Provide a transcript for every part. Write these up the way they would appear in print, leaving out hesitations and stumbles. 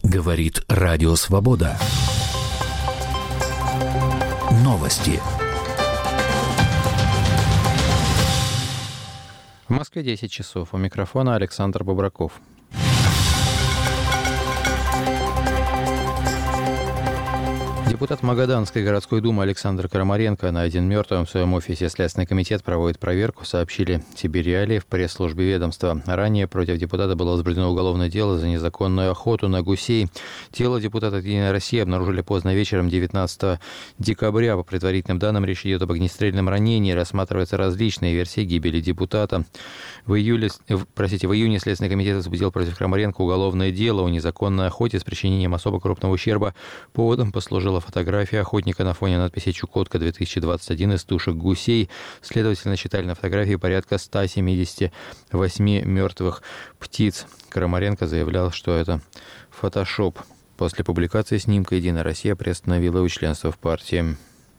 Говорит Радио Свобода. Новости. В Москве 10 часов. У микрофона Александр Бобраков. Депутат Магаданской городской думы Александр Крамаренко найден мертвым. В своем офисе Следственный комитет проводит проверку, сообщили ТБ Реалии в пресс-службе ведомства. Ранее против депутата было возбуждено уголовное дело за незаконную охоту на гусей. Тело депутата от «Единой России» обнаружили поздно вечером 19 декабря. По предварительным данным, речь идет об огнестрельном ранении. Рассматриваются различные версии гибели депутата. В июне Следственный комитет возбудил против Крамаренко уголовное дело о незаконной охоте с причинением особо крупного ущерба. Поводом послужила фотография охотника на фоне надписи «Чукотка-2021» из тушек гусей. Следовательно, считали на фотографии порядка 178 мертвых птиц. Крамаренко заявлял, что это фотошоп. После публикации снимка «Единая Россия» приостановила его членство в партии.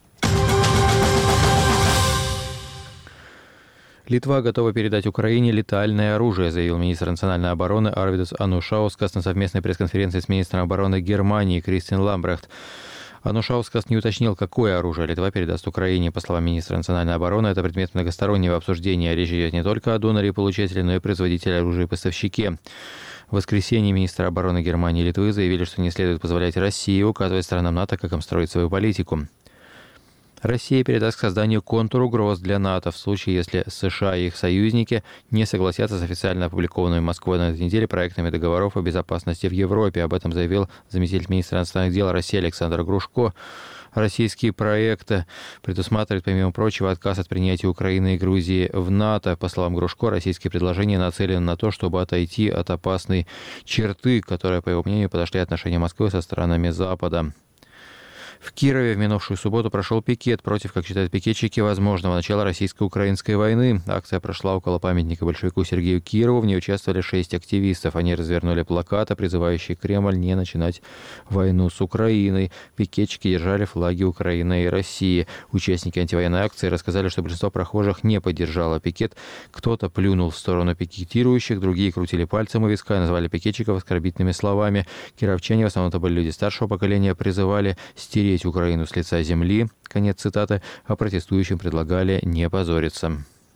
Литва готова передать Украине летальное оружие, заявил министр национальной обороны Арвидас Анушаускас на совместной пресс-конференции с министром обороны Германии Кристин Ламбрехт. Анушаускас не уточнил, какое оружие Литва передаст Украине. По словам министра национальной обороны, это предмет многостороннего обсуждения. Речь идет не только о доноре и получателе, но и производителе оружия и поставщике. В воскресенье министры обороны Германии и Литвы заявили, что не следует позволять России указывать странам НАТО, как им строить свою политику. Россия передаст к созданию контур-угроз для НАТО в случае, если США и их союзники не согласятся с официально опубликованными Москвой на этой неделе проектами договоров о безопасности в Европе. Об этом заявил заместитель министра иностранных дел России Александр Грушко. Российские проекты предусматривают, помимо прочего, отказ от принятия Украины и Грузии в НАТО. По словам Грушко, российские предложения нацелены на то, чтобы отойти от опасной черты, которая, по его мнению, подошли отношения Москвы со странами Запада. В Кирове в минувшую субботу прошел пикет против, как считают пикетчики, возможного начала российско-украинской войны. Акция прошла около памятника большевику Сергею Кирову. В ней участвовали 6 активистов. Они развернули плакаты, призывающие Кремль не начинать войну с Украиной. Пикетчики держали флаги Украины и России. Участники антивоенной акции рассказали, что большинство прохожих не поддержало пикет. Кто-то плюнул в сторону пикетирующих, другие крутили пальцем у виска и назвали пикетчиков оскорбительными словами. Кировчане, в основном это были люди старшего поколения, призывали стереть Украину с лица земли, конец цитаты, а протестующим предлагали не позориться.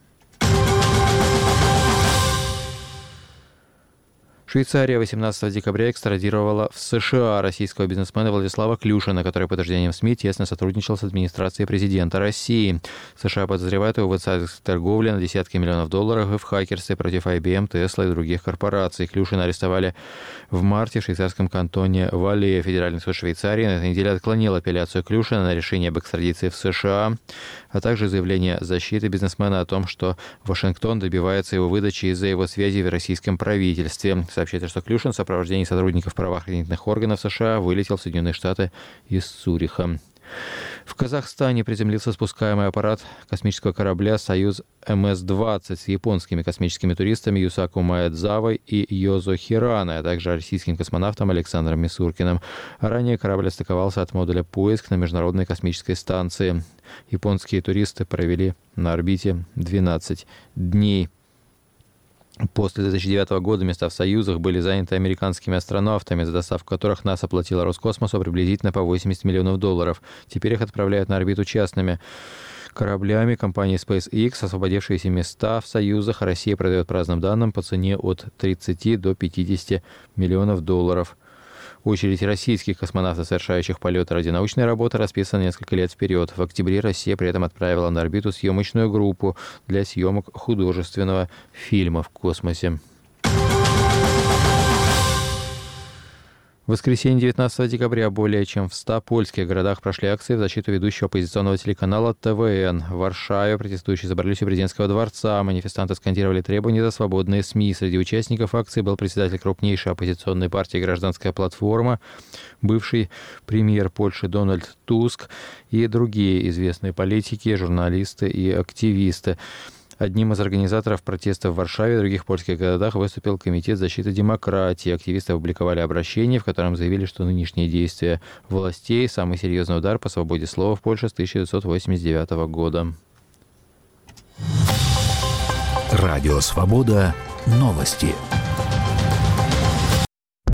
Швейцария 18 декабря экстрадировала в США российского бизнесмена Владислава Клюшина, который, по утверждениям СМИ, тесно сотрудничал с администрацией президента России. США подозревают его в инсайдерской торговле на десятки миллионов долларов и в хакерстве против IBM, Tesla и других корпораций. Клюшина арестовали в марте в швейцарском кантоне Вале. Федеральный суд Швейцарии на этой неделе отклонил апелляцию Клюшина на решение об экстрадиции в США, а также заявление защиты бизнесмена о том, что Вашингтон добивается его выдачи из-за его связи в российском правительстве. Сообщается, что Клюшин в сопровождении сотрудников правоохранительных органов США вылетел в Соединенные Штаты из Цюриха. В Казахстане приземлился спускаемый аппарат космического корабля «Союз МС-20» с японскими космическими туристами Юсаку Маэдзавой и Йозо Хираной, а также российским космонавтом Александром Мисуркиным. Ранее корабль отстыковался от модуля «Поиск» на Международной космической станции. Японские туристы провели на орбите 12 дней. После 2009 года места в «Союзах» были заняты американскими астронавтами, за доставку которых НАСА платила Роскосмосу приблизительно по $80 миллионов. Теперь их отправляют на орбиту частными кораблями компании SpaceX. Освободившиеся места в «Союзах» Россия продает по разным данным по цене от 30 до 50 миллионов долларов. Очередь российских космонавтов, совершающих полеты ради научной работы, расписана несколько лет вперед. В октябре Россия при этом отправила на орбиту съемочную группу для съемок художественного фильма в космосе. В воскресенье 19 декабря более чем в 100 польских городах прошли акции в защиту ведущего оппозиционного телеканала ТВН. В Варшаве протестующие собрались у президентского дворца. Манифестанты скандировали требования за свободные СМИ. Среди участников акции был председатель крупнейшей оппозиционной партии «Гражданская платформа», бывший премьер Польши Дональд Туск и другие известные политики, журналисты и активисты. Одним из организаторов протестов в Варшаве и других польских городах выступил Комитет защиты демократии. Активисты опубликовали обращение, в котором заявили, что нынешние действия властей – самый серьезный удар по свободе слова в Польше с 1989 года. Радио «Свобода». Новости.